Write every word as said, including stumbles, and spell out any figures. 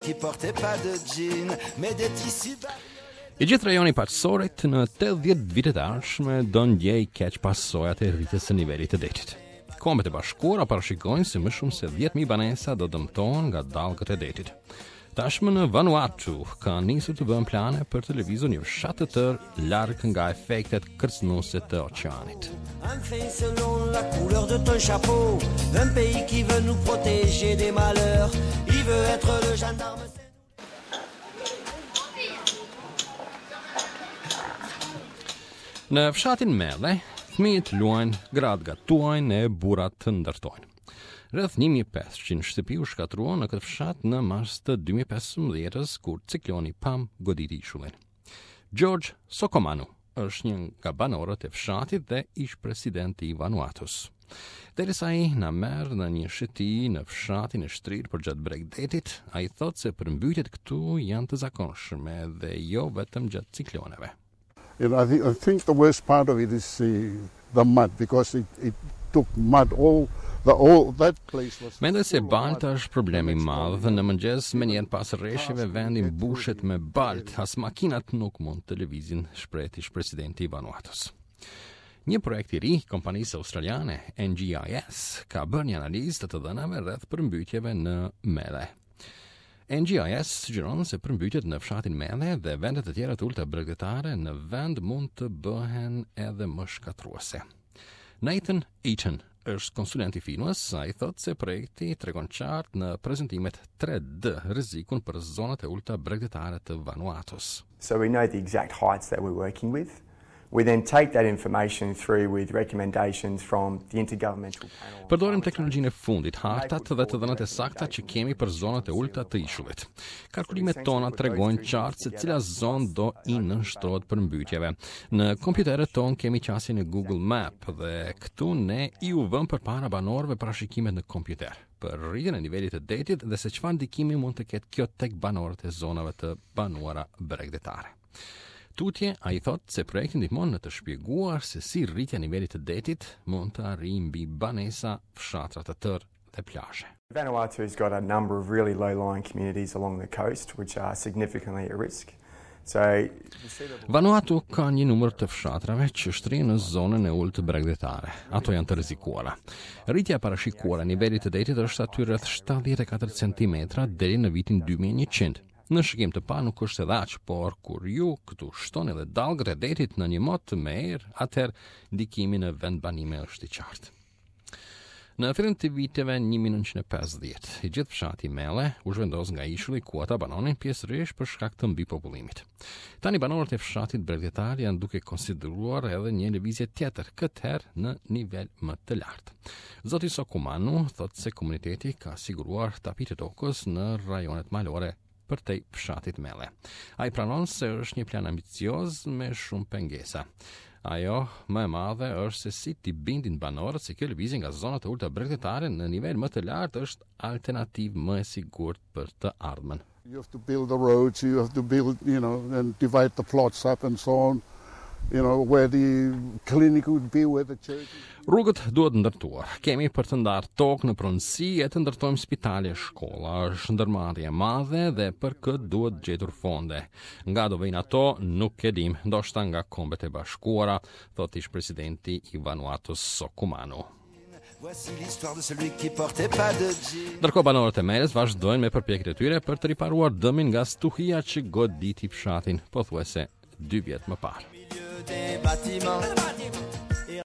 I gjithë rajoni parsorit në tetëdhjetë vite të ardhshme do ndjej keq pasojat e rritjes së nivelit të detit. Kombet e Bashkuara parashikojnë se më shumë se dhjetë mijë banesa do dëmtohen nga dallgët e detit. Tashmë në Vanuatu ka nisur të bëhen plane për të lëvizur një fshat të tërë larg nga efektet kërcënuese të oqeanit. Un fait selon la couleur de ton chapeau, un pays qui veut nous protéger des malheurs, il veut être le gendarme. Në fshatin Melle, fëmijët luajnë, gratë gatuajnë e burrat të ndërtojnë. Rreth një mijë e pesëqind shtëpi u shkatruan në këtë fshat në mars të dy mijë e pesëmbëdhjetë kur cikloni Pam goditi ishullin. George Sokomanu është një nga banorët e fshatit dhe ish presidenti i Vanuatus. Derisa ai na merr në një shëti në fshatin e shtrirë për gjatë Bregdetit, ai thotë se përmbytjet këtu janë të zakonshme dhe jo vetëm gjatë cikloneve. You know, I think, I think the worst part of it is the, the mud, because it, it took mud all, the, all that place was... Mendoj se balta është problemi i madh dhe në mëngjes me njën pas rreshjeve vendi mbushet me balt, as makinat nuk mund të lëvizin, shpreh ish presidenti i Vanuatus. Një projekt i ri, kompanisë australiane N G I S, ka bërë një analizë të të dhënave rreth përmbytjeve në Melle. N G I S sugjeron se përmbytjet në fshatin Melle dhe vendet e tjera të ulta bregdetare në vend mund të bëhen edhe më shkatruese. Nathan Eaton është konsulent i firmës, ai thotë se projekti tregon qartë në prezantimet tre D rrezikun për zonat e ulta bregdetare të Vanuatus. So we know the exact heights that we're working with. We then take that information through with recommendations from the Intergovernmental Panel. Përdorim teknologjinë e fundit, hartat dhe të dhënat e sakta që kemi për zonat e ulta të ishullit. Kalkulimet tona tregojnë qartë se cila zonë do i nënshtrohet përmbytjeve. Në kompjuterët tonë kemi qasjen e Google Map dhe këtu ne i u vëmë përpara banorëve parashikimet në kompjuter për rritjen e nivelit të detit dhe se çfarë ndikimi mund të ketë kjo tek banorët e zonave të banuara bregdetare. Tutje, a i thot se projekti ndihmon në të shpjeguar se si rritja e nivelit të detit mund të arrijë mbi banesa, fshatra të tërë dhe plazhe. Vanuatu's got a number of really low-lying communities along the coast which are significantly at risk. So, Vanuatu ka një numër të fshatrave që shtrihen në zonën e ulët bregdetare. Ato janë të rrezikuara. Rritja e parashikuar e nivelit të detit është aty rreth shtatëdhjetë e katër centimetra deri në vitin dy mijë e njëqind. Në shikim të parë nuk është edhe aq, por kur ju këtu shtoni edhe dallgët e detit në një mod të merë, atëherë ndikimi në vendbanime është i qartë. Në fillim të viteve një mijë e nëntëqind e pesëdhjetë, i gjithë fshati Melle u zhvendos nga ishulli ku ata banonin pjesërisht për shkak të mbipopullimit. Tani banorët e fshatit bregdetar janë duke konsideruar edhe një lëvizje tjetër, këtë herë në nivel më të lartë. Zoti Sokumanu thotë se komuniteti ka siguruar tapit të tokës në rajonet malore për te fshatit Melle. Ai pranon se është një plan ambicioz me shumë pengesa. Ajo më e madhe është se si t'i bindin banorët se kjo lëvizje nga zonat e ulta bregdetare në nivel më të lartë është alternativë më e sigurt për të ardhmen. You have to build the roads, you have to build, you know, and divide the plots up and so on. You know, where the clinic would be, where the church... Rrugët duhet ndërtuar. Kemi për të ndarë tokë në pronësi e të ndërtojmë spitale, shkolla, është ndërmarrje e madhe dhe për këtë duhet gjetur fonde. Nga do vijnë ato, nuk e dim, ndoshta nga Kombet e Bashkuara, thotë ish presidenti i Vanuatus Sokumanu. Ndërkohë banorët e Melles vazhdojnë me përpjekjet e tyre për të riparuar dëmin nga stuhia që goditi fshatin, pothuajse dy vjet më parë. Des bâtiments